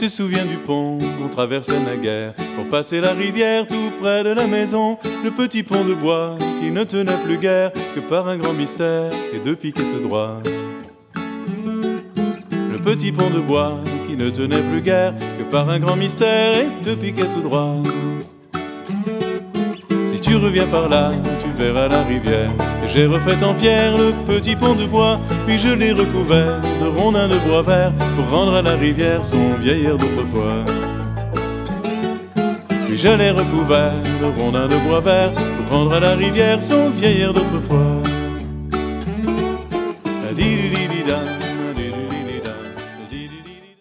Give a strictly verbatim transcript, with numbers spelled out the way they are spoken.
te souviens du pont qu'on traversait naguère pour passer la rivière tout près de la maison? Le petit pont de bois qui ne tenait plus guère que par un grand mystère et deux piquettes droits. Le petit pont de bois qui ne tenait plus guère que par un grand mystère et deux piquettes droits. Si tu reviens par là, tu verras la rivière que j'ai refait en pierre, le petit pont de bois. Puis je l'ai recouvert de rondins de bois vert pour rendre à la rivière son vieil air d'autrefois. Puis je l'ai recouvert de rondins de bois vert pour rendre à la rivière son vieil air d'autrefois.